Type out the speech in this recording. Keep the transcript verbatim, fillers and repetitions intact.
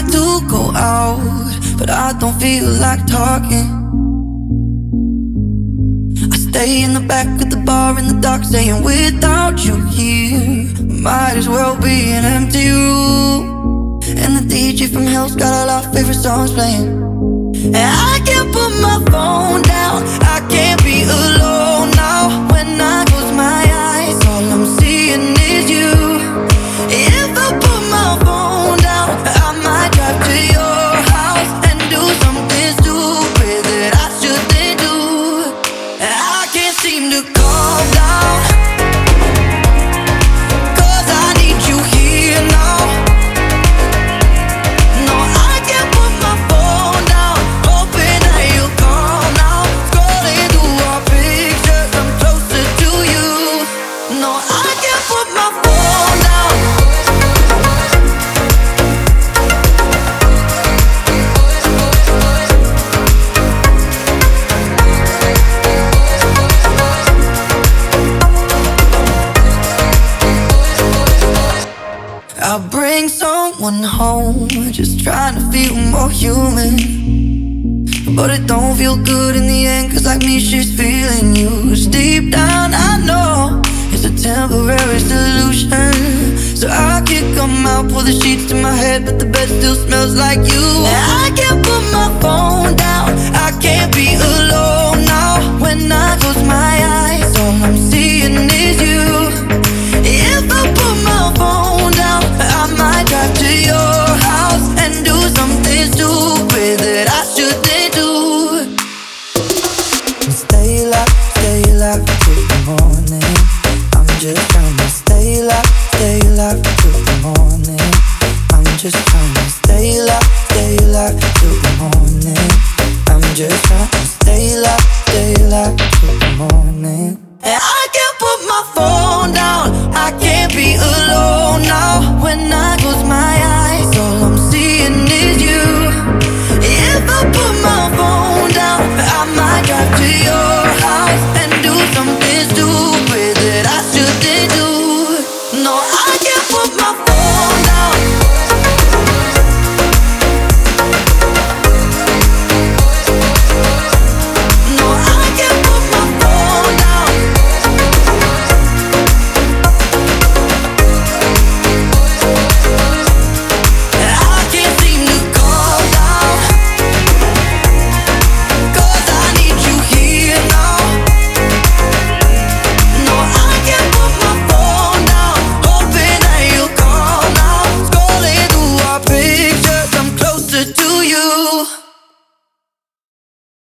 to go out, but I don't feel like talking. I stay in the back of the bar in the dark, saying without you here, might as well be an empty room. And the D J from hell's got all our favorite songs playing, and I can't put my phone down. I can't be alone now. When I close my eyes, all I'm seeing is you. If I put my phone down, I might drive to your house and do something stupid that I shouldn't do. I can't seem to calm down, 'cause I need you here now. No, I can't put my phone down, hoping that you'll come now. Scrolling through our pictures, I'm closer to you. No, I can't put my phone down. I'll bring someone home, just trying to feel more human. But it don't feel good in the end, 'cause like me she's feeling you. Deep down I know it's a temporary solution, so I kick 'em out, pull the sheets to my head, but the bed still smells like you. And I can't put my phone